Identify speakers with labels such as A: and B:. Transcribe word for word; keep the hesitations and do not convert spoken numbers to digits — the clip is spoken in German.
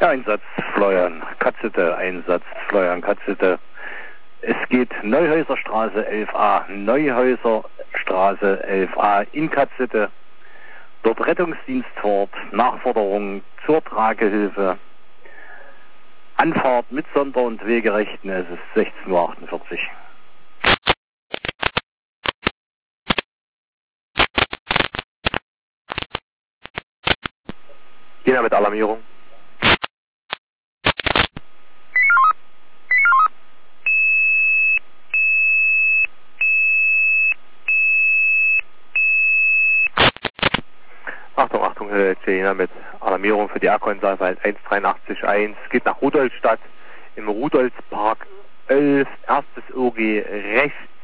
A: Einsatz Florian Katzete, Einsatz Florian Katzete. Es geht Neuhäuserstraße elf a, Neuhäuserstraße elf a in Katzete. Dort Rettungsdienst fort, Nachforderung zur Tragehilfe. Anfahrt mit Sonder- und Wegerechten, es ist sechzehn Uhr achtundvierzig.
B: Jena mit Alarmierung. Achtung, Achtung, Jena mit Alarmierung für die Akkuanzahlfahrt eins drei acht eins. Geht nach Rudolstadt im Rudolfspark elf, erstes O G rechts.